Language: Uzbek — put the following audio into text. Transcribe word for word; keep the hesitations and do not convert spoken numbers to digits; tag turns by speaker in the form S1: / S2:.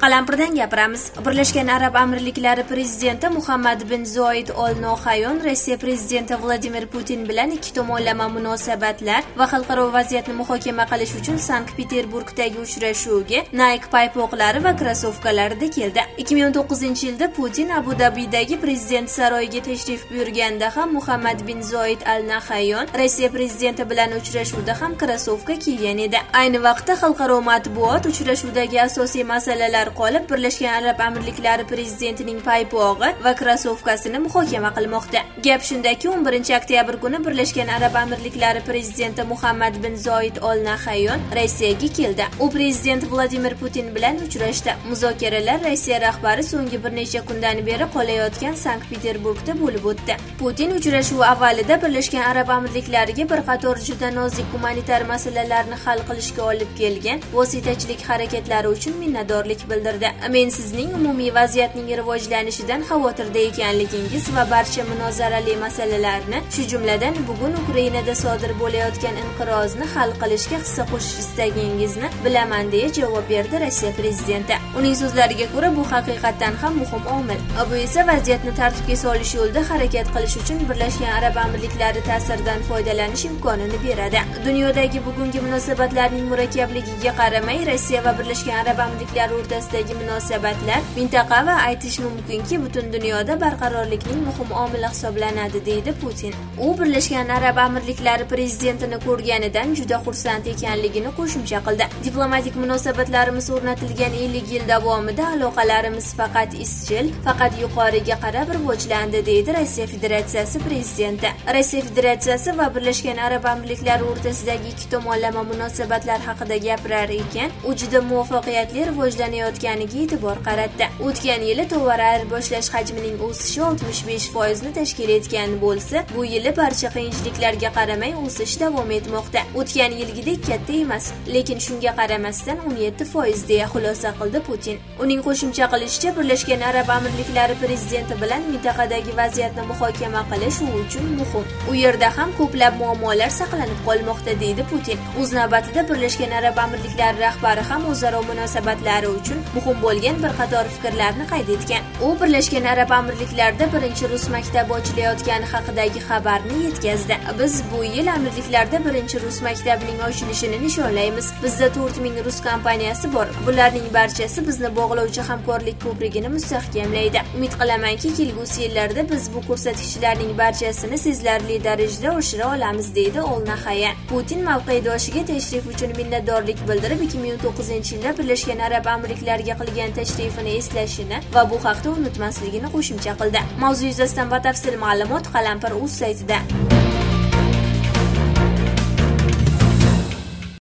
S1: Qalampirdan gapiramiz. Birlashgan Arab Amirliklari prezidenti Muhammad bin Zoid Al Nahyan Rossiya prezidenti Vladimir Putin bilan ikki tomonlama munosabatlar va xalqaro vaziyatni muhokama qilish uchun Sankt-Peterburgdagi uchrashuvga Nike paypoqlari va krossovkalarida keldi. ikki ming o'n to'qqizinchi yilda Putin Abu Dabidagi prezident saroyiga tashrif buyurganda ham Muhammad bin Zoid Al Nahyan Rossiya prezidenti bilan uchrashuvda ham krossovka kiygan edi. Ayni vaqtda xalqaro matbuot uchrashuvdagi asosiy masalalar qolib Birlashgan Arab Amirliklari prezidentining paypog'i va krossovkasini muhokama qilmoqda. Gap shundaki, o'n birinchi oktyabr kuni Birlashgan Arab Amirliklari prezidenti Muhammad bin Zoid Al Nahyan Rossiyaga keldi. U prezident Vladimir Putin bilan uchrashdi. Muzokaralar Rossiya rahbari so'nggi bir necha kundan beri qolayotgan Sankt-Peterburgda bo'lib o'tdi. Putin uchrashuv avvalida Birlashgan Arab Amirliklariga bir qator juda nozik humanitar masalalarni hal qilishga olib kelgan vositachilik harakatlari uchun minnatdorlik bildirdi. Men sizning umumiy vaziyatning rivojlanishidan xavotirda ekanligingiz va barcha munozarali masalalarni, shu jumladan bugun Ukrainada sodir bo'layotgan inqirozni hal qilishga hissa qo'shish istagingizni bilaman deya javob berdi Rossiya prezidenti. Uning so'zlariga ko'ra, bu haqiqatan ham muhim omil. Bu esa vaziyatni tartibga solish yo'lida harakat qilish uchun Birlashgan Arab Amirliklari ta'siridan foydalanish imkonini beradi. Dunyodagi bugungi munosabatlarning murakkabligiga qaramay, Rossiya va Birlashgan Arab Amirliklari o'rtasidagi munosabatlar mintaqa va aytish mumkinki butun dunyoda barqarorlikning muhim omili hisoblanadi, deydi Putin. U Birlashgan Arab Amirliklari prezidentini ko'rganidan juda xursand ekanligini qo'shimcha qildi. Diplomatik munosabatlarimiz o'rnatilgan ellik yil davomida aloqalarimiz faqat izchil, faqat yuqoriga qarab rivojlandi, deydi Rossiya Federatsiyasi prezidenti. Rossiya Federatsiyasi va Birlashgan Arab Amirliklari o'rtasidagi ikki tomonlama munosabatlar haqida gapirar ekan, u juda muvaffaqiyatli rivojlanayotganiga e'tibor qaratdi. O'tgan yili tovar ayirboshlash hajmining o'sishi oltmish besh foiz ni tashkil etgan bo'lsa, bu yili barcha qiyinchiliklarga qaramay o'sish davom etmoqda. O'tgan yilgidek katta emas, lekin shunga qaramasdan o'n yetti foiz deya xulosa qildi Putin. Uning qo'shimcha qilishicha, Birlashgan Arab Amirliklari prezidenti bilan mintaqadagi vaziyatni muhokama qilish u uchun muhim. U yerda ham ko'plab muammolar saqlanib qolmoqda, deydi Putin. O'z navbatida Birlashgan Arab Amirliklari rahbari ham o'zaro munosabatlari uchun muhim bo'lgan bir qator fikrlarni qayd etgan. U Birlashgan Arab Amirliklarida birinchi rus maktabi ochilayotgani haqidagi xabarni yetkazdi. Biz bu yil Amirliklarda birinchi rus maktabining ochilishini nishonlaymiz. Bizda to'rt ming rus kompaniyasi bor. Bularning barchasi bizni bog'lovchi hamkorlik ko'prigini mustahkamlaydi. Umid qilamanki, kelgusi yillarda biz bu ko'rsatkichlarning barchasini sezilarli darajada oshira olamiz, deydi Al Nahyan. Putin mavqedoshiga tashrif uchun minnatdorlik bildirib, ikki ming o'n to'qqizinchi yilda Birlashgan Arab Amirliklariga qilgan tashrifini eslashini va bu haqda unutmasligini qo'shimcha qildi. Mavzu yuzasidan batafsil ma'lumot Qalampir.uz saytida.